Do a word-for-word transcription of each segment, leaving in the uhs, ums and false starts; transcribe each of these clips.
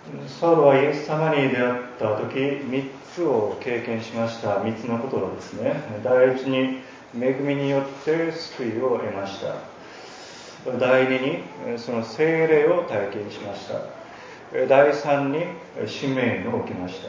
サウロはイエス様に出会った時、みっつを経験しました。みっつのことはですね、第一に恵みによって救いを得ました。第二にその聖霊を体験しました。第三に使命を受けました。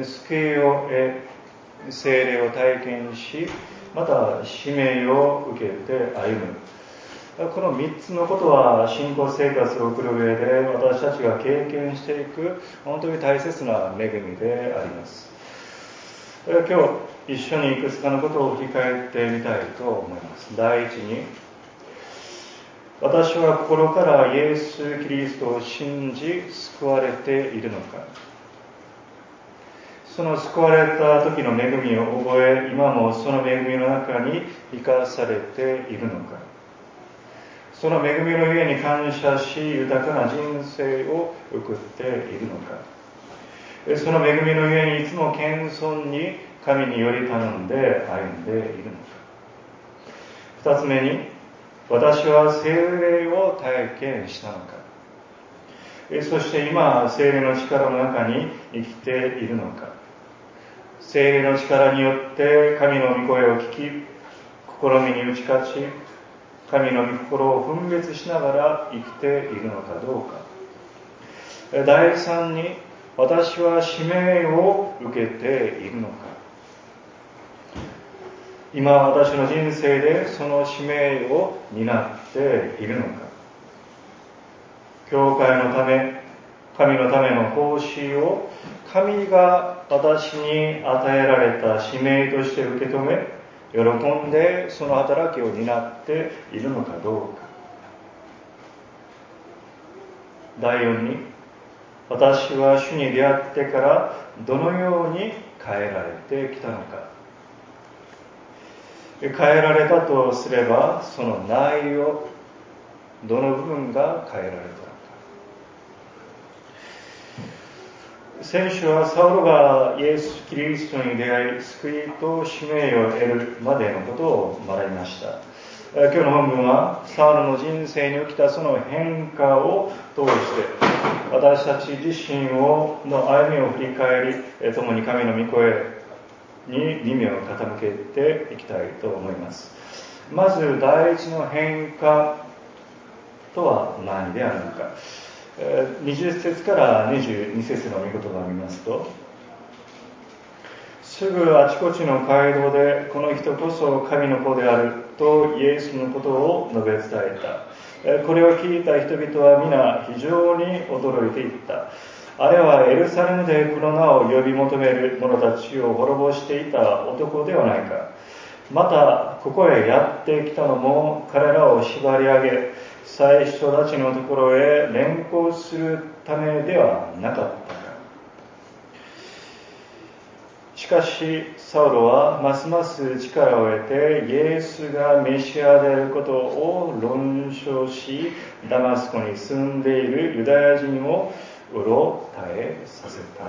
救いを得、聖霊を体験し、また使命を受けて歩む。このみっつのことは信仰生活を送る上で私たちが経験していく本当に大切な恵みであります。今日一緒にいくつかのことを振り返ってみたいと思います。第一に、私は心からイエス・キリストを信じ救われているのか。その救われた時の恵みを覚え、今もその恵みの中に生かされているのか。その恵みのゆえに感謝し、豊かな人生を送っているのか。その恵みのゆえにいつも謙遜に神により頼んで歩んでいるのか。二つ目に、私は聖霊を体験したのか。そして今、聖霊の力の中に生きているのか。聖霊の力によって神の御声を聞き、試みに打ち勝ち、神の御心を分別しながら生きているのかどうか。第三に、私は使命を受けているのか。今私の人生でその使命を担っているのか。教会のため、神のための奉仕を神が私に与えられた使命として受け止め、喜んでその働きを担っているのかどうか。第四に、私は主に出会ってからどのように変えられてきたのか。変えられたとすれば、その内容、どの部分が変えられたのか。先週はサウロがイエス・キリストに出会い、救いと使命を得るまでのことを学びました。今日の本文はサウロの人生に起きたその変化を通して私たち自身をの歩みを振り返り、共に神の御声に耳を傾けていきたいと思います。まず第一の変化とは何であるのか。にじゅっ節からにじゅうに節の御言葉を見ますと、すぐあちこちの街道でこの人こそ神の子であるとイエスのことを述べ伝えた。これを聞いた人々は皆非常に驚いていった。あれはエルサレムでこの名を呼び求める者たちを滅ぼしていた男ではないか。またここへやってきたのも彼らを縛り上げ、最初たちのところへ連行するためではなかったか。しかしサウロはますます力を得てイエスがメシアであることを論証し、ダマスコに住んでいるユダヤ人をうろたえさせた。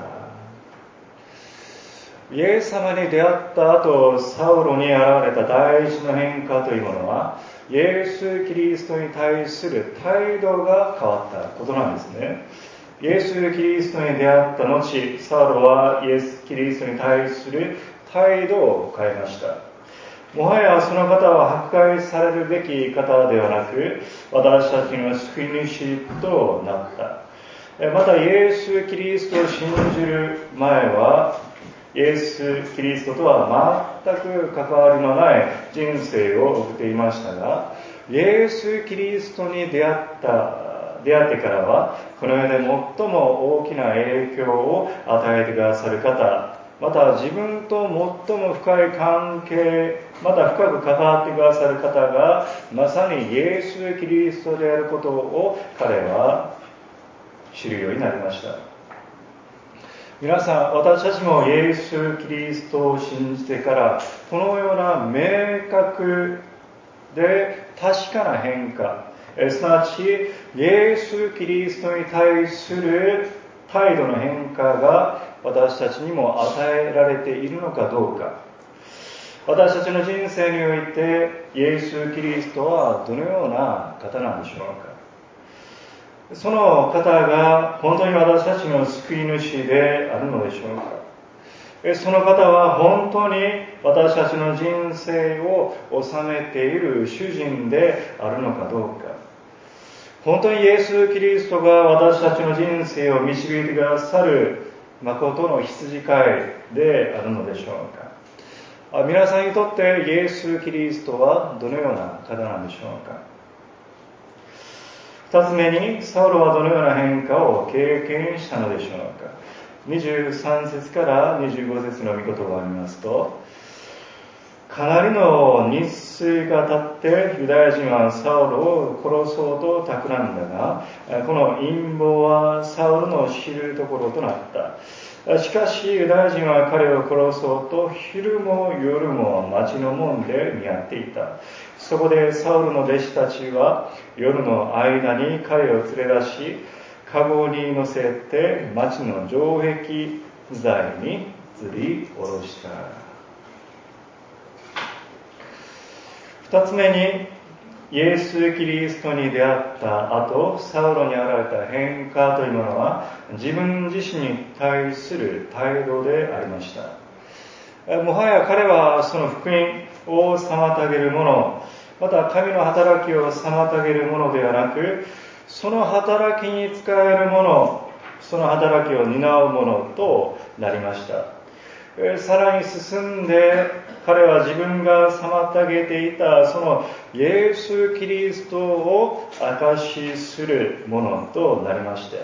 イエス様に出会った後、サウロに現れた第一の変化というものは、イエス・キリストに対する態度が変わったことなんですね。イエス・キリストに出会った後、サウロはイエス・キリストに対する態度を変えました。もはやその方は迫害されるべき方ではなく、私たちの救い主となった。またイエス・キリストを信じる前は、イエス・キリストとは全く関わりのない人生を送っていましたが、イエス・キリストに出会った出会ってからは、この世で最も大きな影響を与えてくださる方、また自分と最も深い関係、また深く関わってくださる方がまさにイエス・キリストであることを彼は知るようになりました。皆さん、私たちもイエス・キリストを信じてからこのような明確で確かな変化、すなわちイエス・キリストに対する態度の変化が私たちにも与えられているのかどうか。私たちの人生においてイエス・キリストはどのような方なんでしょうか。 その方が本当に私たちの救い主であるのでしょうか。その方は本当に私たちの人生を治めている主人であるのかどうか。本当にイエス・キリストが私たちの人生を導いてくださる誠の羊飼いであるのでしょうか。皆さんにとってイエス・キリストはどのような方なんでしょうか。二つ目に、サウロはどのような変化を経験したのでしょうか。にじゅうさん節からにじゅうご節の御言葉を見ますと、かなりの日数が経ってユダヤ人はサウロを殺そうと企んだが、この陰謀はサウロの知るところとなった。しかしユダヤ人は彼を殺そうと昼も夜も町の門で見張っていた。そこでサウロの弟子たちは夜の間に彼を連れ出し、カゴに乗せて町の城壁材に吊り下ろした。二つ目に、イエス・キリストに出会った後、サウロに現れた変化というものは自分自身に対する態度でありました。もはや彼はその福音を妨げるもの、また神の働きを妨げるものではなく、その働きに使えるもの、その働きを担うものとなりました。さらに進んで、彼は自分が妨げていたそのイエス・キリストを証しするものとなりました。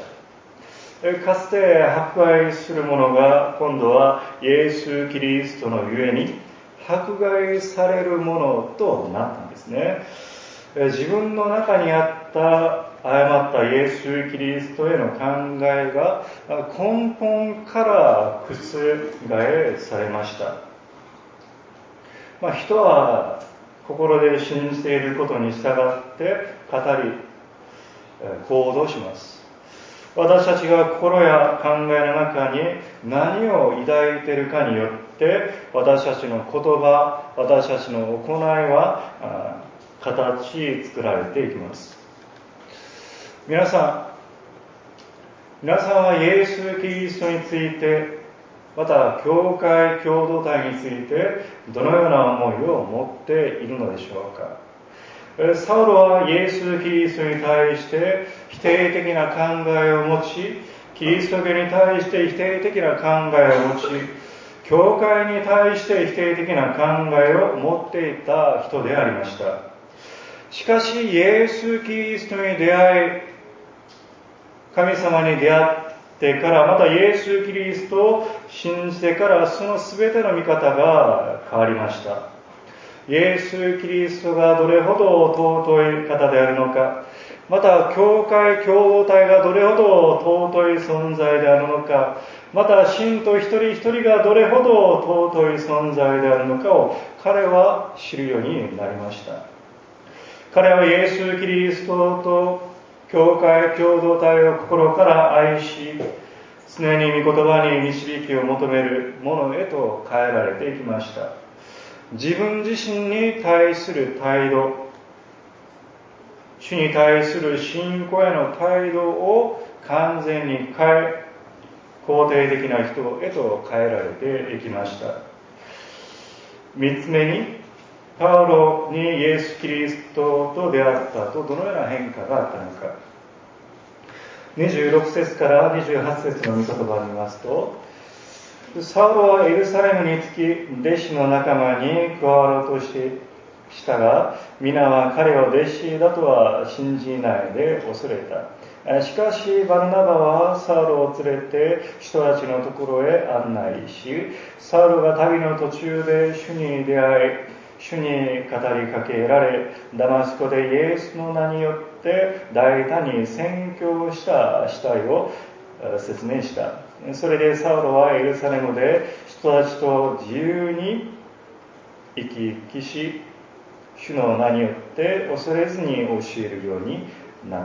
かつて迫害する者が今度はイエス・キリストのゆえに迫害されるものとなったんですね。自分の中にあった誤ったイエス・キリストへの考えが根本から覆されました。まあ、人は心で信じていることに従って語り行動します。私たちが心や考えの中に何を抱いているかによって私たちの言葉、私たちの行いは形作られていきます。皆さん、皆さんはイエス・キリストについて、また教会共同体についてどのような思いを持っているのでしょうか。サウロはイエス・キリストに対して否定的な考えを持ち、キリスト教に対して否定的な考えを持ち、教会に対して否定的な考えを持っていた人でありました。しかしイエス・キリストに出会い、神様に出会ってから、またイエス・キリストを信じてから、その全ての見方が変わりました。イエス・キリストがどれほど尊い方であるのか、また教会共同体がどれほど尊い存在であるのか、また信徒一人一人がどれほど尊い存在であるのかを彼は知るようになりました。彼はイエス・キリストと教会共同体を心から愛し、常に御言葉に導きを求めるものへと変えられていきました。自分自身に対する態度、主に対する信仰への態度を完全に変え、肯定的な人へと変えられていきました。三つ目に、パウロにイエス・キリストと出会った後、どのような変化があったのか。にじゅうろく節からにじゅうはち節の御言葉を見ますと、サウロはエルサレムに着き、弟子の仲間に加わろうとしてしたが、皆は彼を弟子だとは信じないで恐れた。しかしバルナバはサウロを連れて人たちのところへ案内し、サウロが旅の途中で主に出会い、主に語りかけられ、ダマスコでイエスの名によって大胆に宣教した死体を説明した。それでサウロはエルサレムで人たちと自由に生き生きし、主の名によって恐れずに教えるようになった。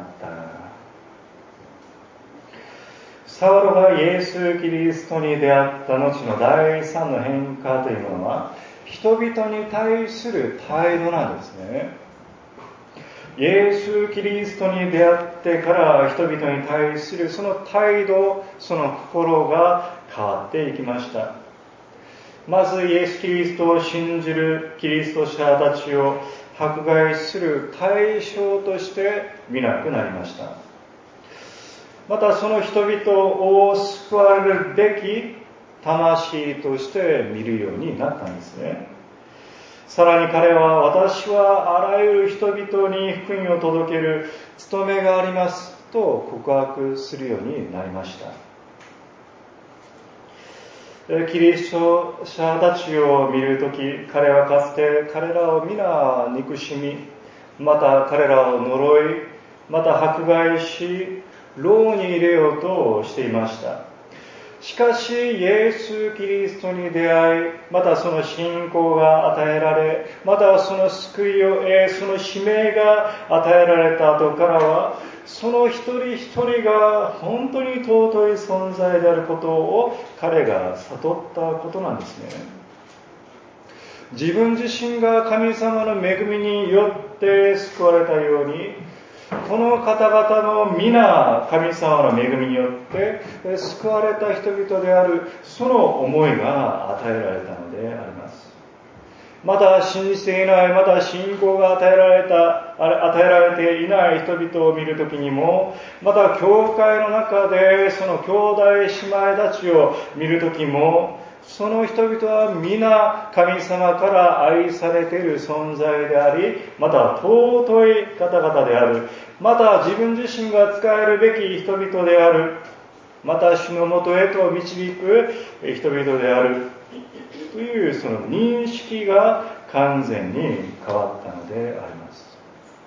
サウロがイエス・キリストに出会った後の第三の変化というものは、人々に対する態度なんですね。 イエス・キリストに出会ってから人々に対するその態度、その心が変わっていきました。まずイエス・キリストを信じるキリスト者たちを迫害する対象として見なくなりました。またその人々を救われるべき魂として見るようになったんですね。さらに彼は、私はあらゆる人々に福音を届ける務めがありますと告白するようになりました。キリスト者たちを見るとき、彼はかつて彼らを皆憎しみ、また彼らを呪い、また迫害し、牢に入れようとしていました。しかし、イエス・キリストに出会い、またその信仰が与えられ、またその救いを得、その使命が与えられた後からは、その一人一人が本当に尊い存在であることを彼が悟ったことなんですね。自分自身が神様の恵みによって救われたように、この方々も皆神様の恵みによって救われた人々である、その思いが与えられたのであります。まだ信じていない、まだ信仰が与えられた、与えられていない人々を見るときにも、また教会の中でその兄弟姉妹たちを見るときも、その人々は皆神様から愛されている存在であり、また尊い方々である、また自分自身が使えるべき人々である、また主のもとへと導く人々であるというその認識が完全に変わったのであります。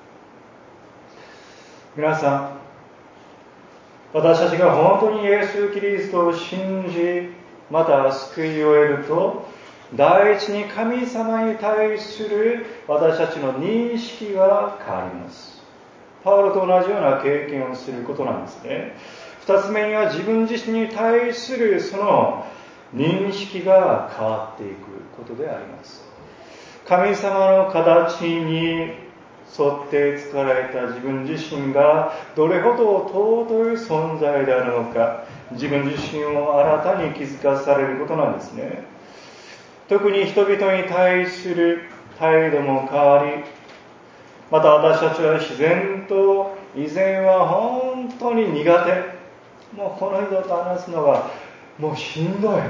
皆さん、私たちが本当にイエス・キリストを信じ、また救いを得ると、第一に神様に対する私たちの認識が変わります。パウロと同じような経験をすることなんですね。二つ目には自分自身に対するその認識が変わっていくことであります。神様の形に沿って作られた自分自身がどれほど尊い存在であるのか、自分自身を新たに気づかされることなんですね。特に人々に対する態度も変わり、また私たちは自然と以前は本当に苦手、もうこの人と話すのがもうしんどい、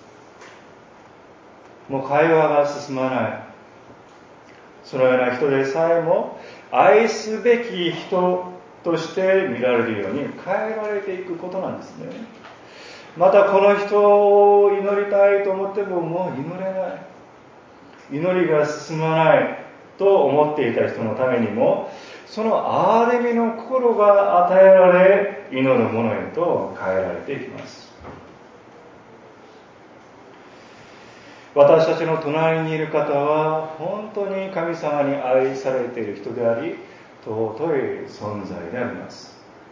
もう会話が進まない、そのような人でさえも愛すべき人として見られるように変えられていくことなんですね。またこの人を祈りたいと思ってももう祈れない、祈りが進まないと思っていた人のためにも、その憐れみの心が与えられ、祈るものへと変えられていきます。私たちの隣にいる方は本当に神様に愛されている人であり、尊い存在であります。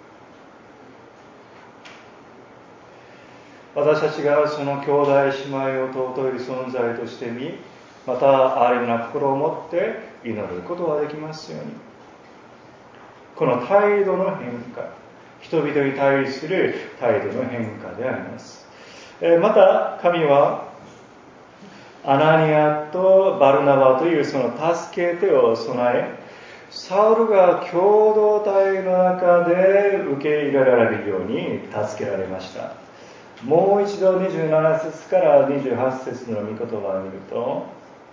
私たちがその兄弟姉妹を尊い存在として見、また憐れみな心を持って祈ることができますように。この態度の変化、人々に対する態度の変化であります。また神はアナニアとバルナバというその助け手を備え、サウルが共同体の中で受け入れられるように助けられました。もう一度にじゅうなな節からにじゅうはち節の御言葉を見ると、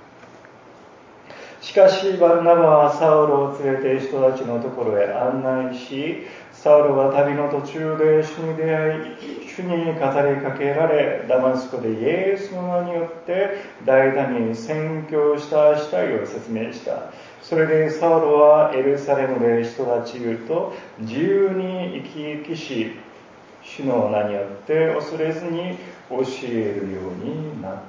しかしバルナバはサウルを連れて人たちのところへ案内し、サウルは旅の途中で主に出会い、主に語りかけられ、ダマスコでイエスの名によって大胆に宣教した死体を説明した。それでサウルはエルサレムで人たちと自由に生き生きし、主の名によって恐れずに教えるようになった。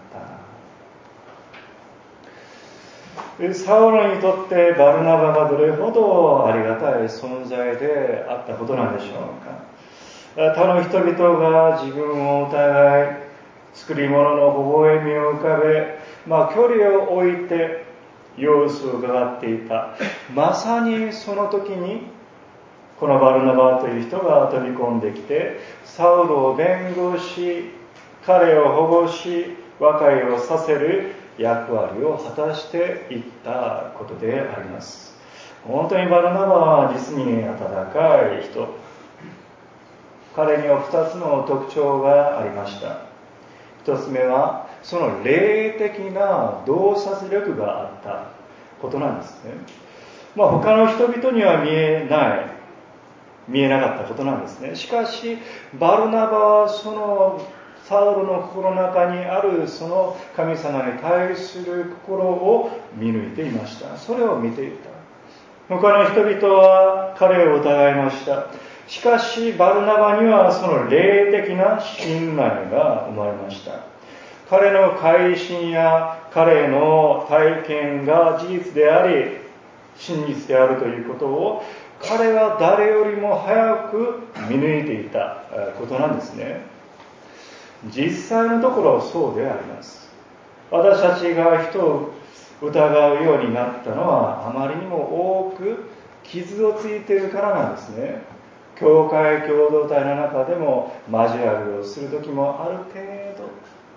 サウルにとってバルナバがどれほどありがたい存在であったことなんでしょうか。他の人々が自分を疑い、作り物の微笑みを浮かべ、まあ、距離を置いて様子を伺っていた。まさにその時にこのバルナバという人が飛び込んできて、サウロを弁護し、彼を保護し、和解をさせる役割を果たしていったことであります。本当にバルナバは実に温かい人。彼には二つの特徴がありました。一つ目はその霊的な洞察力があったことなんですね。まあ他の人々には見えない見えなかったことなんですね。しかしバルナバはそのサウロの心の中にあるその神様に対する心を見抜いていました。それを見ていた。他の人々は彼を疑いました。しかしバルナバにはその霊的な信頼が生まれました。彼の改心や彼の体験が事実であり真実であるということを彼は誰よりも早く見抜いていたことなんですね。実際のところそうであります。私たちが人を疑うようになったのはあまりにも多く傷をついているからなんですね。教会共同体の中でも交わりをする時もある程度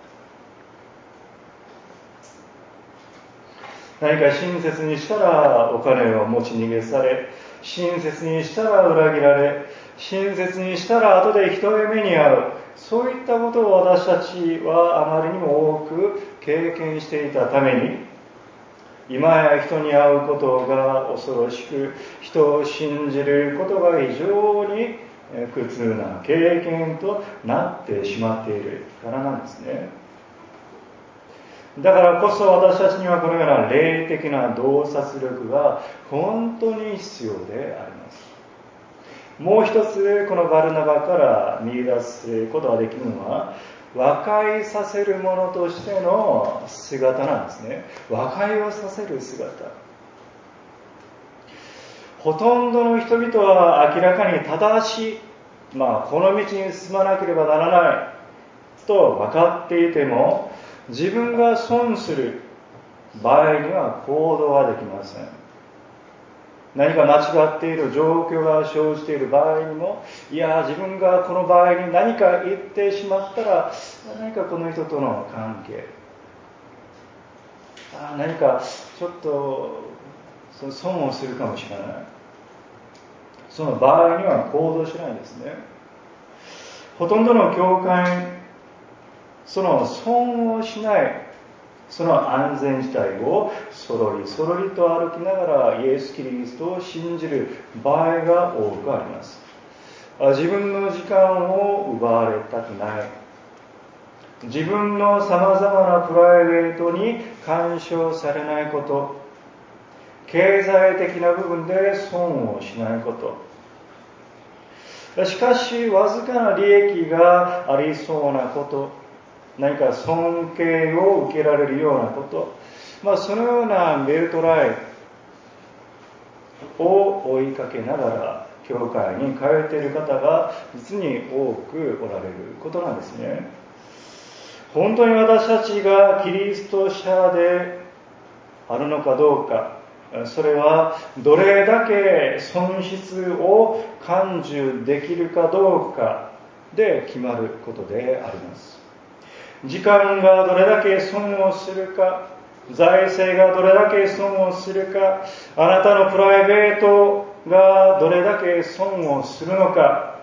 何か親切にしたらお金を持ち逃げされ、親切にしたら裏切られ、親切にしたら後でひどい目に遭う、そういったことを私たちはあまりにも多く経験していたために、今や人に会うことが恐ろしく、人を信じることが非常に苦痛な経験となってしまっているからなんですね。だからこそ私たちにはこのような霊的な洞察力が本当に必要であります。もう一つこのバルナバから見出すことができるのは、和解させる者としての姿なんですね。和解をさせる姿。ほとんどの人々は明らかに正しい、まあこの道に進まなければならないと分かっていても、自分が損する場合には行動はできません。何か間違っている状況が生じている場合にも、いや自分がこの場合に何か言ってしまったら、何かこの人との関係、あ何かちょっと損をするかもしれない、その場合には行動しないんですね。ほとんどの教会、その損をしないその安全地帯をそろりそろりと歩きながらイエス・キリストを信じる場合が多くあります。自分の時間を奪われたくない、自分のさまざまなプライベートに干渉されないこと、経済的な部分で損をしないこと、しかしわずかな利益がありそうなこと、何か尊敬を受けられるようなこと、まあ、そのようなメルトライを追いかけながら教会に通っている方が実に多くおられることなんですね。本当に私たちがキリスト者であるのかどうか、それはどれだけ損失を感受できるかどうかで決まることであります。時間がどれだけ損をするか、財政がどれだけ損をするか、あなたのプライベートがどれだけ損をするのか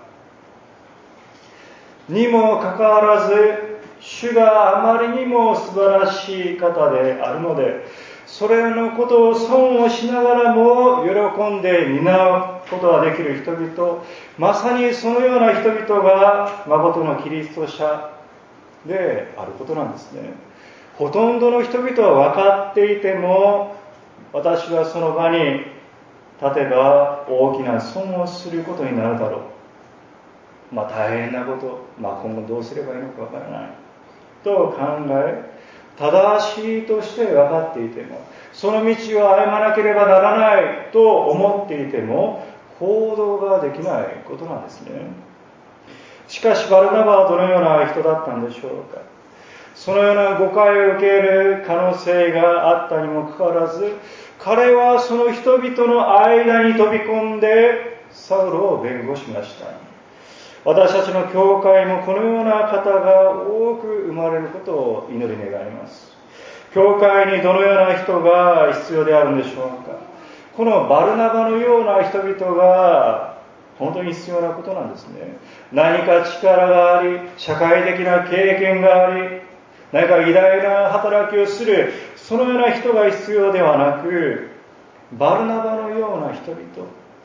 にもかかわらず、主があまりにも素晴らしい方であるので、それのことを損をしながらも喜んで担うことができる人々、まさにそのような人々が誠のキリスト者であることなんですね。ほとんどの人々は分かっていても、私はその場に立てば大きな損をすることになるだろう、まあ大変なこと、まあ今後どうすればいいのか分からないと考え、正しいとして分かっていても、その道を歩まなければならないと思っていても行動ができないことなんですね。しかしバルナバはどのような人だったんでしょうか。 そのような誤解を受ける可能性があったにもかかわらず、彼はその人々の間に飛び込んでサウロを弁護しました。私たちの教会もこのような方が多く生まれることを祈り願います。教会にどのような人が必要であるんでしょうか。このバルナバのような人々が本当に必要なことなんですね。何か力があり、社会的な経験があり、何か偉大な働きをする、そのような人が必要ではなく、バルナバのような人々。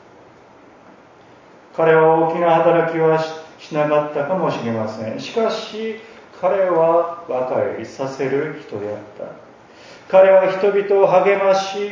彼は大きな働きは し, しなかったかもしれません。しかし、彼は和解させる人であった。彼は人々を励まし、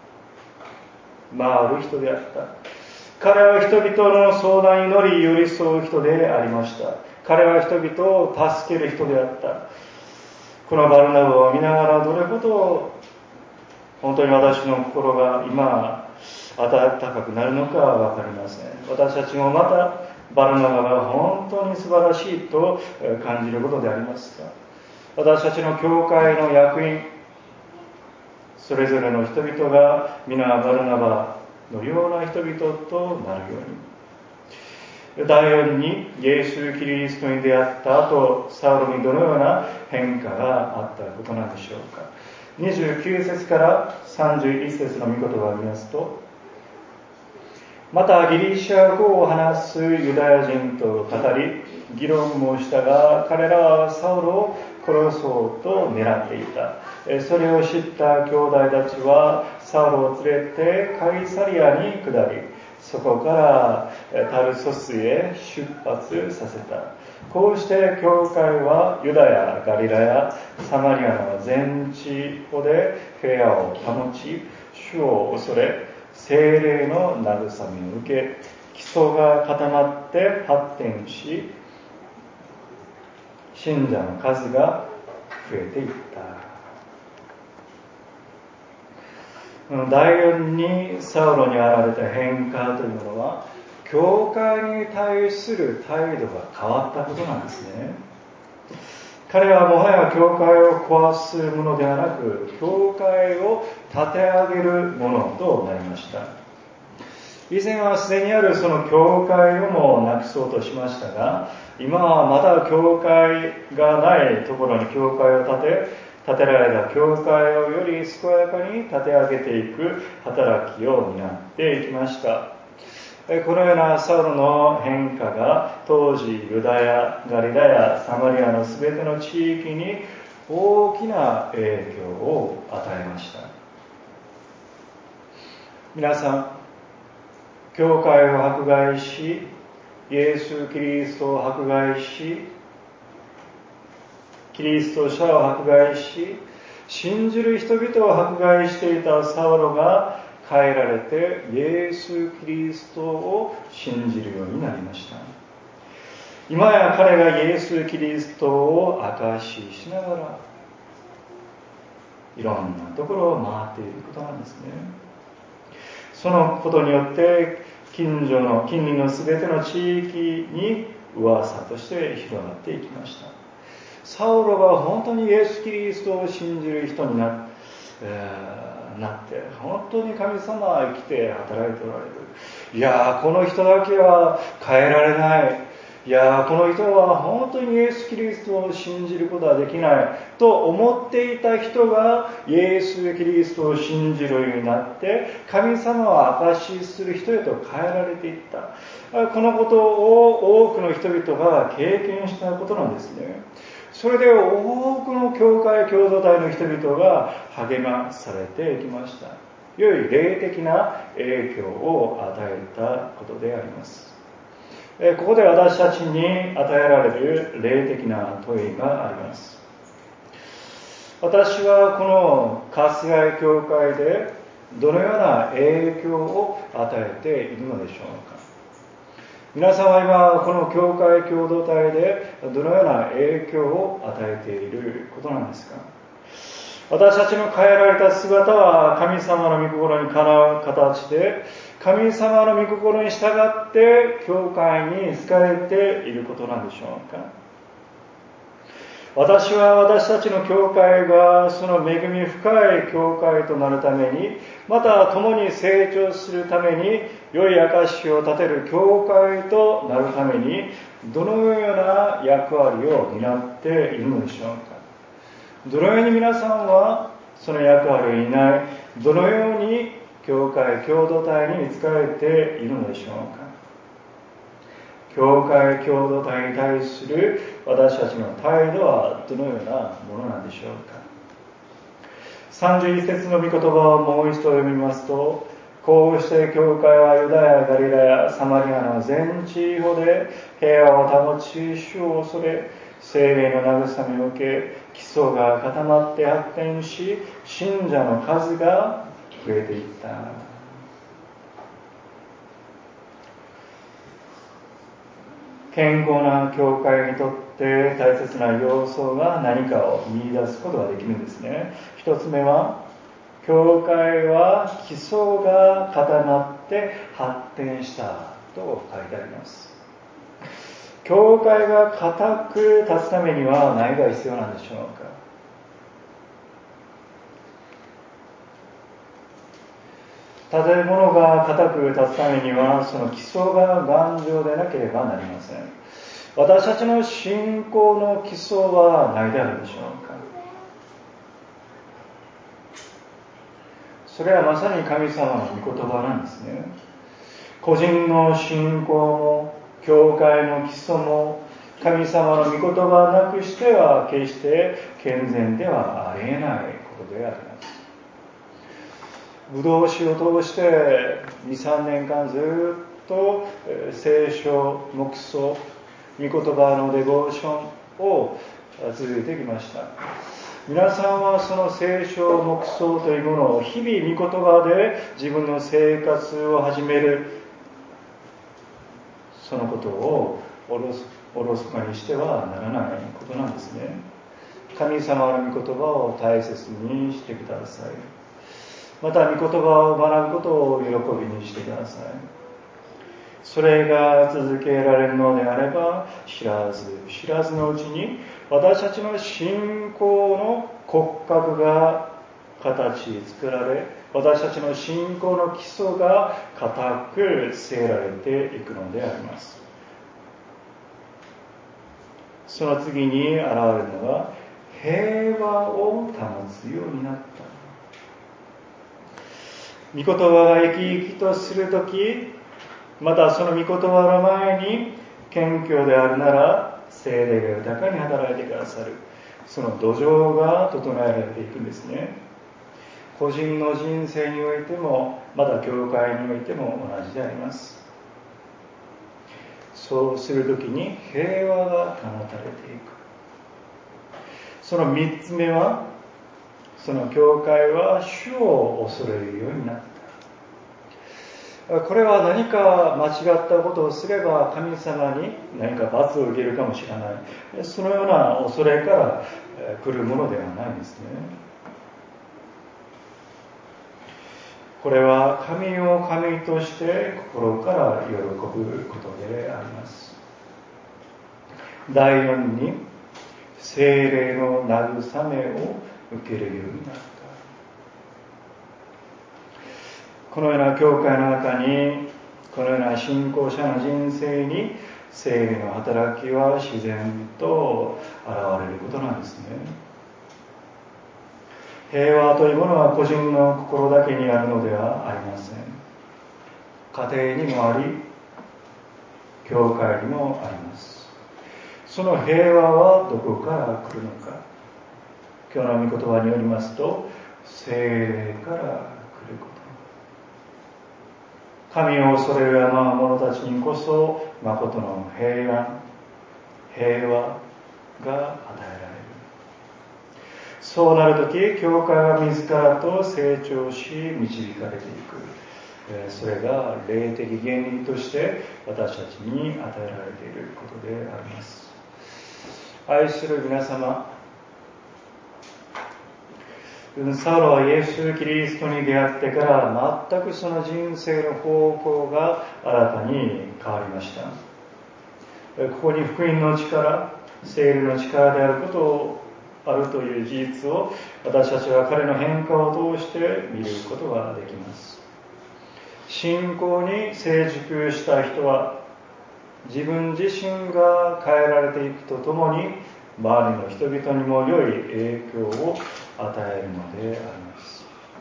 回る人であった。彼は人々の相談に乗り寄り添う人でありました。彼は人々を助ける人であった。このバルナバを見ながらどれほど本当に私の心が今温かくなるのかは分かりません。私たちもまたバルナバが本当に素晴らしいと感じることでありますが、私たちの教会の役員それぞれの人々が皆バルナバのような人々となるように。第四に、イエス・キリストに出会った後、サウロにどのような変化があったことなんでしょうか。にじゅうきゅう節からさんじゅういち節の御言葉を見ますと、またギリシャ語を話すユダヤ人と語り、議論もしたが、彼らはサウロを殺そうと狙っていた。それを知った兄弟たちはサウロを連れてカイサリアに下り、そこからタルソスへ出発させた。こうして教会はユダヤ、ガリラヤ、サマリアの全地方で平和を保ち、主を恐れ、聖霊の慰めを受け、基礎が固まって発展し、信者の数が増えていった。第四にサウロに現れた変化というものは、教会に対する態度が変わったことなんですね。彼はもはや教会を壊すものではなく、教会を立て上げるものとなりました。以前はすでにあるその教会をもなくそうとしましたが、今はまだ教会がないところに教会を建て、建てられた教会をより健やかに立て上げていく働きを担っていきました。このようなサウロの変化が当時ユダヤ、ガリラヤ、サマリアのすべての地域に大きな影響を与えました。皆さん、教会を迫害し、イエス・キリストを迫害し、キリスト者を迫害し、信じる人々を迫害していたサウロが変えられて、イエス・キリストを信じるようになりました。今や彼がイエス・キリストを証ししながら、いろんなところを回っていることなんですね。そのことによって近所の近隣のすべての地域に噂として広がっていきました。サウロが本当にイエス・キリストを信じる人に な,、えー、なって本当に神様は生きて働いておられる。いやー、この人だけは変えられない。いやー、この人は本当にイエス・キリストを信じることはできないと思っていた人がイエス・キリストを信じるようになって、神様を証しする人へと変えられていった。このことを多くの人々が経験したことなんですね。それで多くの教会共同体の人々が励まされていきました。良い霊的な影響を与えたことであります。ここで私たちに与えられる霊的な問いがあります。私はこの春日井教会でどのような影響を与えているのでしょうか。皆さんは今この教会共同体でどのような影響を与えていることなんですか。私たちの変えられた姿は神様の御心にかなう形で、神様の御心に従って教会に仕えていることなんでしょうか。 私は私たちの教会がその恵み深い教会となるために、また共に成長するために、良い証を立てる教会となるために、どのような役割を担っているのでしょうか。どのように皆さんはその役割を担い、どのように教会共同体に仕えているのでしょうか。教会共同体に対する私たちの態度はどのようなものなんでしょうか。さんじゅういち節の御言葉をもう一度読みますと、こうして教会はユダヤ、ガリラヤ、サマリアの全地方で平和を保ち、主を恐れ、聖霊の慰めを受け、基礎が固まって発展し、信者の数が増えていった。健康な教会にとって大切な要素が何かを見出すことができるんですね。一つ目は、教会は基礎が固まって発展したと書いてあります。教会が固く立つためには何が必要なんでしょうか。建物が固く立つためにはその基礎が頑丈でなければなりません。私たちの信仰の基礎は何であるでしょうか。それはまさに神様の御言葉なんですね。個人の信仰も教会の基礎も神様の御言葉なくしては決して健全ではありえないことであります。ブドウ酒を通してに、さんねんかんずっと聖書、黙想、御言葉のデボーションを続いてきました。皆さんはその聖書、黙想というものを日々御言葉で自分の生活を始める、そのことをおろそ、おろそかにしてはならないことなんですね。神様の御言葉を大切にしてください。また御言葉を学ぶことを喜びにしてください。それが続けられるのであれば、知らず知らずのうちに私たちの信仰の骨格が形作られ、私たちの信仰の基礎が固く据えられていくのであります。その次に現れるのが平和を保つようになった。御言葉が生き生きとするとき、またその御言葉の前に謙虚であるなら聖霊が豊かに働いてくださる、その土壌が整えられていくんですね。個人の人生においても、また教会においても同じであります。そうするときに平和が保たれていく。その三つ目は、その教会は主を恐れるようになった。これは何か間違ったことをすれば神様に何か罰を受けるかもしれない、そのような恐れから来るものではないんですね。これは神を神として心から喜ぶことであります。だいよんに聖霊の慰めを受けるようになった。このような教会の中に、このような信仰者の人生に聖霊の働きは自然と現れることなんですね。平和というものは個人の心だけにあるのではありません。家庭にもあり、教会にもあります。その平和はどこから来るのか。今日の御言葉によりますと、聖霊から来ること。神を恐れる者たちにこそ誠の平安、平和が与えられる。そうなるとき、教会は自らと成長し導かれていく。それが霊的原理として私たちに与えられていることであります。愛する皆様、サウロはイエス・キリストに出会ってから全くその人生の方向が新たに変わりました。ここに福音の力、 聖霊の力であることをあるという事実を私たちは彼の変化を通して見ることができます。信仰に成熟した人は自分自身が変えられていくとともに周りの人々にも良い影響を与えるのであります。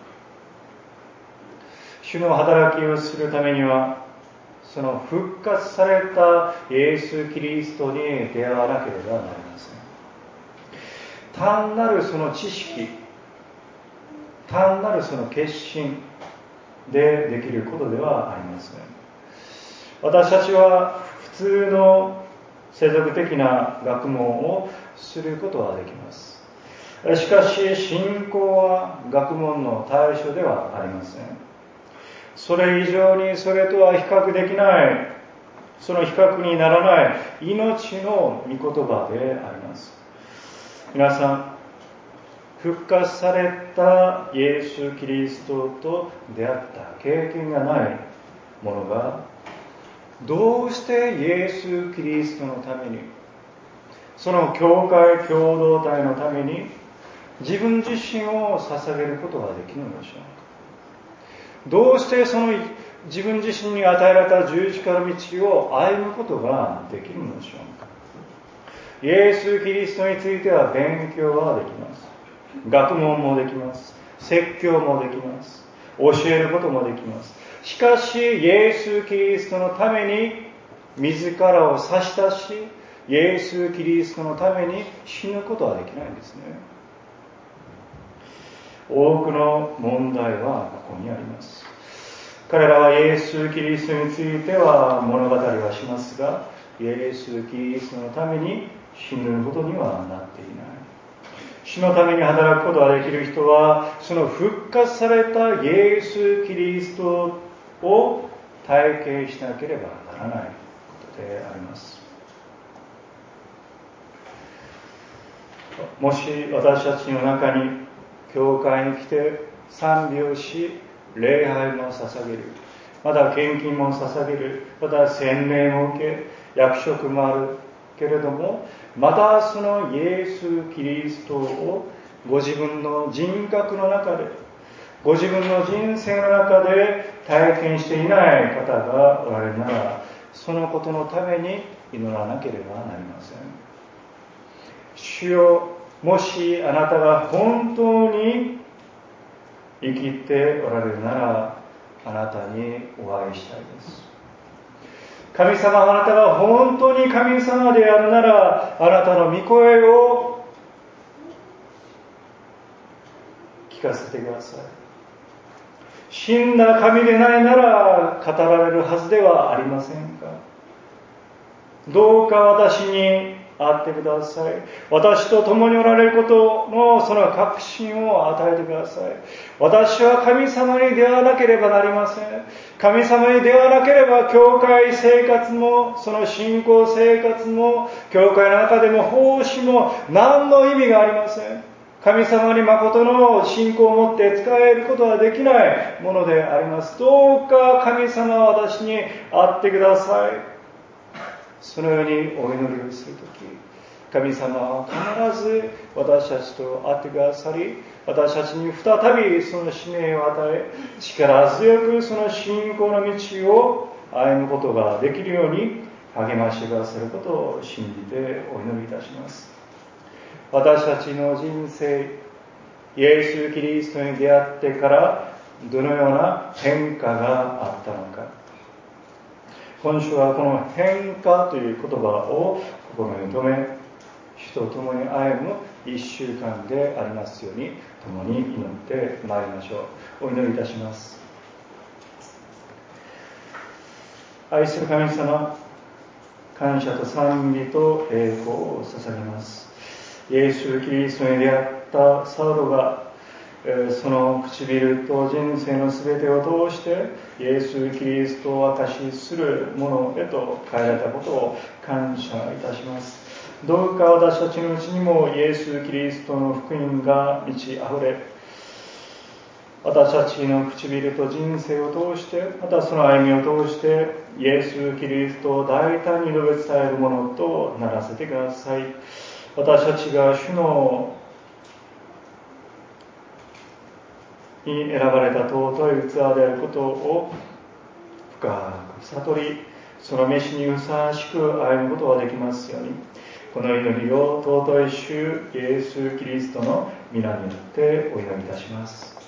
主の働きをするためにはその復活されたイエス・キリストに出会わなければなりません。単なるその知識、単なるその決心でできることではありません。私たちは普通の世俗的な学問をすることはできます。しかし信仰は学問の対象ではありません。それ以上にそれとは比較できない、その比較にならない命の御言葉であります。皆さん、復活されたイエス・キリストと出会った経験がない者がどうしてイエス・キリストのために、その教会共同体のために自分自身を捧げることができるのでしょうか。どうしてその自分自身に与えられた十字架の道を歩むことができるのでしょうか。イエス・キリストについては勉強はできます。学問もできます。説教もできます。教えることもできます。しかしイエス・キリストのために自らを差し出し、イエス・キリストのために死ぬことはできないんですね。多くの問題はここにあります。彼らはイエス・キリストについては物語はしますが、イエス・キリストのために死ぬことにはなっていない。主のために働くことができる人は、その復活されたイエス・キリストを体験しなければならないことであります。もし私たちの中に教会に来て賛美をし、礼拝も捧げる、また献金も捧げる、また洗礼も受け、役職もあるけれども、またそのイエス・キリストをご自分の人格の中で、ご自分の人生の中で体験していない方がおられるなら、そのことのために祈らなければなりません。主よ、もしあなたが本当に生きておられるなら、あなたにお会いしたいです。神様、あなたが本当に神様であるなら、あなたの御声を聞かせてください。死んだ神でないなら語られるはずではありませんか。どうか私に会ってください。私と共におられることのその確信を与えてください。私は神様に出会わなければなりません。神様に出会わなければ教会生活も、その信仰生活も、教会の中でも奉仕も何の意味がありません。神様に誠の信仰を持って使えることはできないものであります。どうか神様は私に会ってください。そのようにお祈りをするとき、神様は必ず私たちと会ってくださり、私たちに再びその使命を与え、力強くその信仰の道を歩むことができるように励ましてくださることを信じてお祈りいたします。私たちの人生、イエス・キリストに出会ってからどのような変化があったのか。今週はこの変化という言葉を心に留め、主と共に歩む一週間でありますように共に祈ってまいりましょう。お祈りいたします。愛する神様、感謝と賛美と栄光を捧げます。イエス・キリストに出会ったサウロがその唇と人生のすべてを通してイエス・キリストを証しするものへと変えられたことを感謝いたします。どうか私たちのうちにもイエス・キリストの福音が満ち溢れ、私たちの唇と人生を通して、またその歩みを通してイエス・キリストを大胆に述べ伝えるものとならせてください。私たちが主のに選ばれた尊い器であることを深く悟り、その召しにふさわしく歩むことができますように、この祈りを尊い主イエス・キリストの皆によってお祈りいたします。